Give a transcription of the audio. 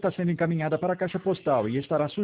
está sendo encaminhada para a caixa postal e estará